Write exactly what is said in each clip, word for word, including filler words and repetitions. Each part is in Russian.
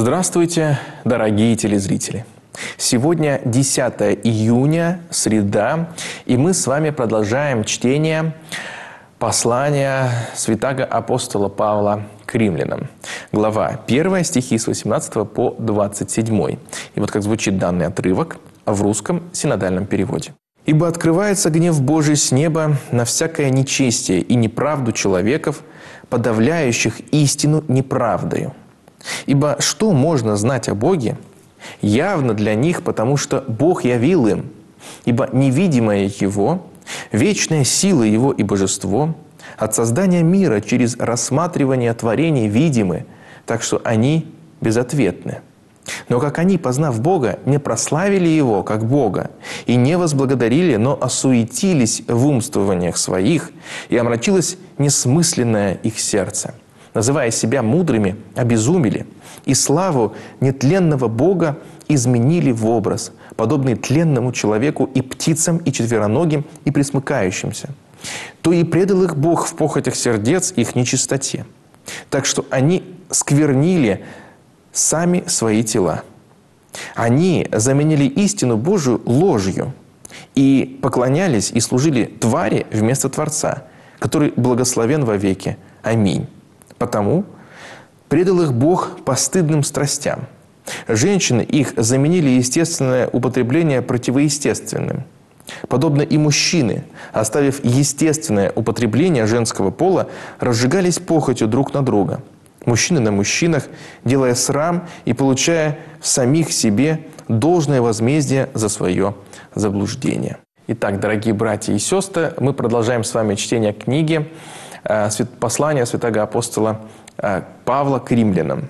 Здравствуйте, дорогие телезрители! Сегодня десятое июня, среда, и мы с вами продолжаем чтение послания святаго апостола Павла к римлянам. Глава первая, стихи с восемнадцатого по двадцать седьмой. И вот как звучит данный отрывок в русском синодальном переводе. «Ибо открывается гнев Божий с неба на всякое нечестие и неправду человеков, подавляющих истину неправдою. Ибо что можно знать о Боге? Явно для них, потому что Бог явил им. Ибо невидимое Его, вечная сила Его и божество от создания мира через рассматривание творений видимы, так что они безответны. Но как они, познав Бога, не прославили Его как Бога и не возблагодарили, но осуетились в умствованиях своих, и омрачилось несмысленное их сердце. Называя себя мудрыми, обезумели, и славу нетленного Бога изменили в образ, подобный тленному человеку и птицам, и четвероногим, и пресмыкающимся. То и предал их Бог в похотях сердец их нечистоте, так что они сквернили сами свои тела. Они заменили истину Божию ложью и поклонялись и служили твари вместо Творца, который благословен вовеки. Аминь. Потому предал их Бог постыдным страстям. Женщины их заменили естественное употребление противоестественным. Подобно и мужчины, оставив естественное употребление женского пола, разжигались похотью друг на друга. Мужчины на мужчинах, делая срам и получая в самих себе должное возмездие за свое заблуждение. Итак, дорогие братья и сестры, мы продолжаем с вами чтение книги послания святаго апостола Павла к римлянам.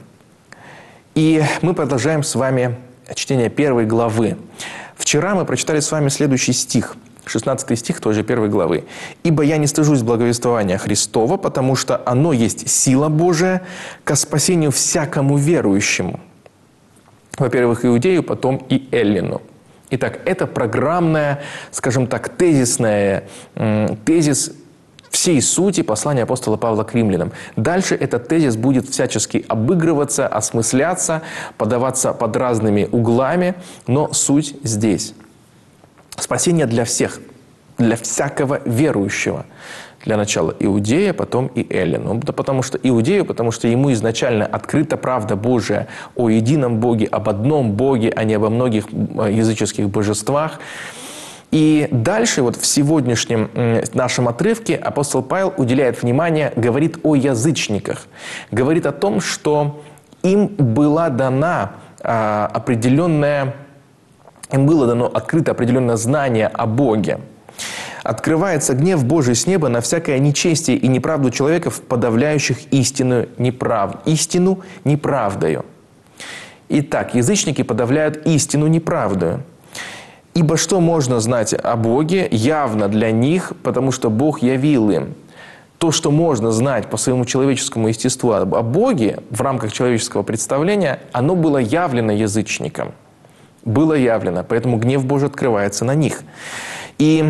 И мы продолжаем с вами чтение первой главы. Вчера мы прочитали с вами следующий стих, шестнадцатый стих той же первой главы. «Ибо я не стыжусь благовествования Христова, потому что оно есть сила Божия ко спасению всякому верующему». Во-первых, иудею, потом и эллину. Итак, это программная, скажем так, тезисная, тезис всей сути послания апостола Павла к римлянам. Дальше этот тезис будет всячески обыгрываться, осмысляться, подаваться под разными углами, но суть здесь. Спасение для всех, для всякого верующего. Для начала иудея, потом и эллину. Да потому что иудею, потому что ему изначально открыта правда Божия о едином Боге, об одном Боге, а не обо многих языческих божествах. И дальше, вот в сегодняшнем нашем отрывке, апостол Павел уделяет внимание, говорит о язычниках. Говорит о том, что им была дана а, определенная, им было дано открыто определенное знание о Боге. Открывается гнев Божий с неба на всякое нечестие и неправду человеков, подавляющих истину, неправ... истину неправдою. Итак, язычники подавляют истину неправдою. Ибо что можно знать о Боге, явно для них, потому что Бог явил им. То, что можно знать по своему человеческому естеству о Боге в рамках человеческого представления, оно было явлено язычникам. Было явлено, поэтому гнев Божий открывается на них. И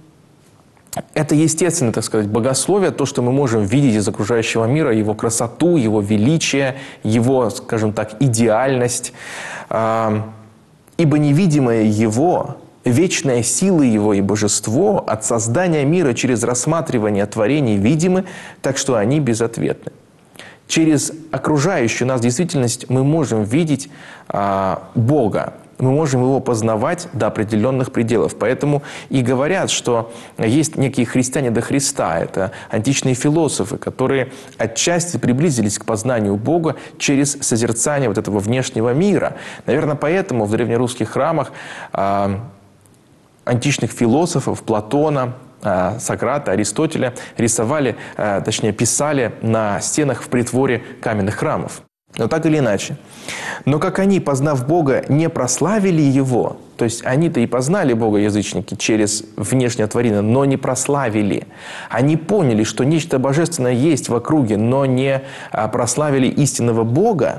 это естественно, так сказать, богословие, то, что мы можем видеть из окружающего мира, его красоту, его величие, его, скажем так, идеальность. Ибо невидимое Его, вечная сила Его и божество от создания мира через рассматривание творений видимы, так что они безответны. Через окружающую нас действительность мы можем видеть а, Бога, мы можем Его познавать до определенных пределов. Поэтому и говорят, что есть некие христиане до Христа, это античные философы, которые отчасти приблизились к познанию Бога через созерцание вот этого внешнего мира. Наверное, поэтому в древнерусских храмах а, античных философов, Платона, а, Сократа, Аристотеля рисовали, а, точнее писали на стенах в притворе каменных храмов. Но так или иначе. Но как они, познав Бога, не прославили Его, то есть они-то и познали Бога, язычники, через внешнее творение, но не прославили. Они поняли, что нечто божественное есть в округе, но не прославили истинного Бога,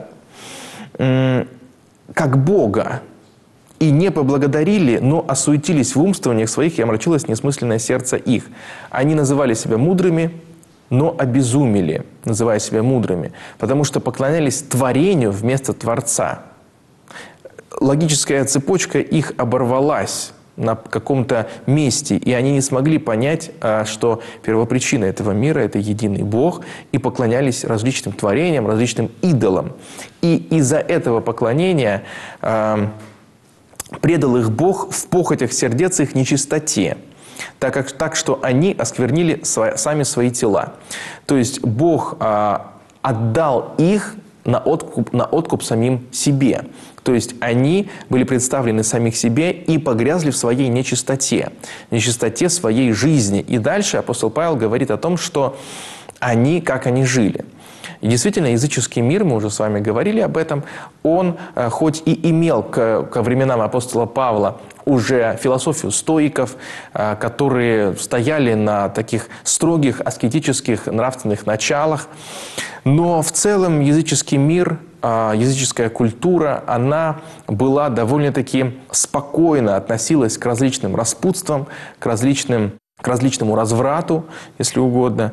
как Бога. И не поблагодарили, но осуетились в умствованиях своих, и омрачилось несмысленное сердце их. Они называли себя мудрыми, но обезумели, называя себя мудрыми, потому что поклонялись творению вместо Творца. Логическая цепочка их оборвалась на каком-то месте, и они не смогли понять, что первопричина этого мира – это единый Бог, и поклонялись различным творениям, различным идолам. И из-за этого поклонения э, предал их Бог в похотях сердец их нечистоте, так, как, так что они осквернили сва, сами свои тела. То есть Бог э, отдал их на откуп, на откуп самим себе. То есть они были представлены самих себе и погрязли в своей нечистоте, нечистоте своей жизни. И дальше апостол Павел говорит о том, что они, как они жили. И действительно, языческий мир, мы уже с вами говорили об этом, он хоть и имел к, ко временам апостола Павла уже философию стоиков, которые стояли на таких строгих аскетических нравственных началах, но в целом языческий мир, языческая культура, она была довольно-таки спокойно относилась к различным распутствам, к, различным, к различному разврату, если угодно.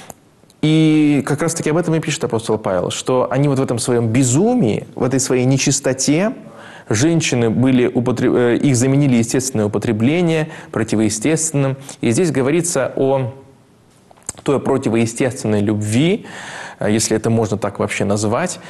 И как раз-таки об этом и пишет апостол Павел, что они вот в этом своем безумии, в этой своей нечистоте, женщины были, употреб... их заменили естественное употребление противоестественным. И здесь говорится о той противоестественной любви, если это можно так вообще назвать,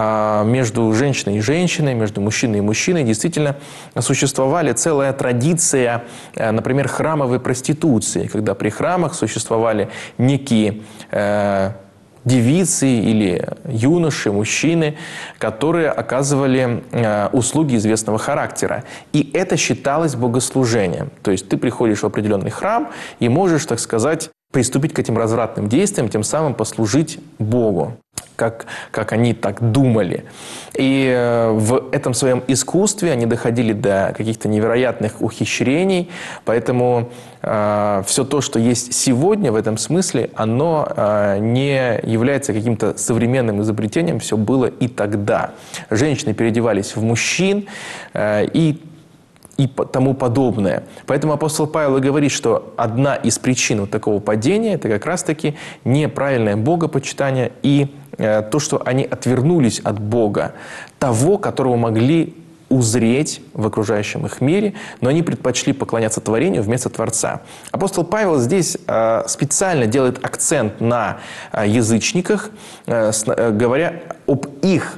между женщиной и женщиной, между мужчиной и мужчиной. Действительно существовала целая традиция, например, храмовой проституции, когда при храмах существовали некие э, девицы или юноши, мужчины, которые оказывали э, услуги известного характера. И это считалось богослужением. То есть ты приходишь в определенный храм и можешь, так сказать, приступить к этим развратным действиям, тем самым послужить Богу, как, как они так думали. И в этом своем искусстве они доходили до каких-то невероятных ухищрений, поэтому э, все то, что есть сегодня в этом смысле, оно э, не является каким-то современным изобретением, все было и тогда. Женщины переодевались в мужчин, э, и и тому подобное. Поэтому апостол Павел и говорит, что одна из причин вот такого падения – это как раз-таки неправильное богопочитание и э, то, что они отвернулись от Бога, того, которого могли узреть в окружающем их мире, но они предпочли поклоняться творению вместо Творца. Апостол Павел здесь э, специально делает акцент на э, язычниках, э, с, э, говоря об их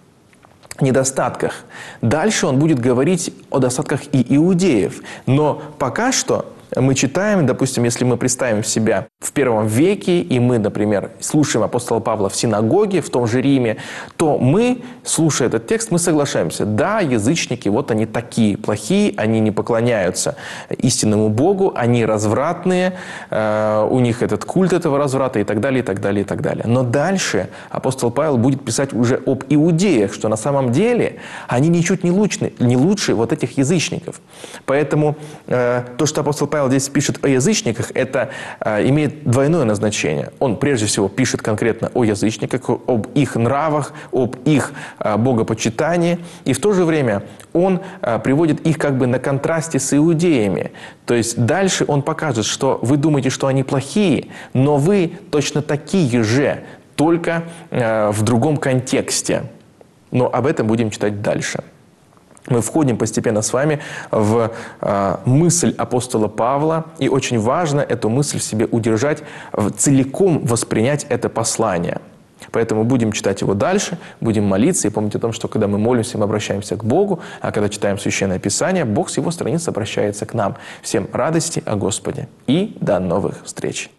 недостатках. Дальше он будет говорить о достатках и иудеев. Но пока что мы читаем, допустим, если мы представим себя в первом веке, и мы, например, слушаем апостола Павла в синагоге, в том же Риме, то мы, слушая этот текст, мы соглашаемся. Да, язычники, вот они такие плохие, они не поклоняются истинному Богу, они развратные, э, у них этот культ этого разврата и так далее, и так далее, и так далее. Но дальше апостол Павел будет писать уже об иудеях, что на самом деле они ничуть не лучше, не лучше вот этих язычников. Поэтому э, то, что апостол Павел здесь пишет о язычниках, это э, имеет двойное назначение. Он прежде всего пишет конкретно о язычниках, об их нравах, об их э, богопочитании, и в то же время он э, приводит их как бы на контрасте с иудеями. То есть дальше он покажет, что вы думаете, что они плохие, но вы точно такие же, только э, в другом контексте. Но об этом будем читать дальше. Мы входим постепенно с вами в э, мысль апостола Павла, и очень важно эту мысль в себе удержать, в, целиком воспринять это послание. Поэтому будем читать его дальше, будем молиться, и помните о том, что когда мы молимся, мы обращаемся к Богу, а когда читаем Священное Писание, Бог с его страниц обращается к нам. Всем радости о Господе и до новых встреч!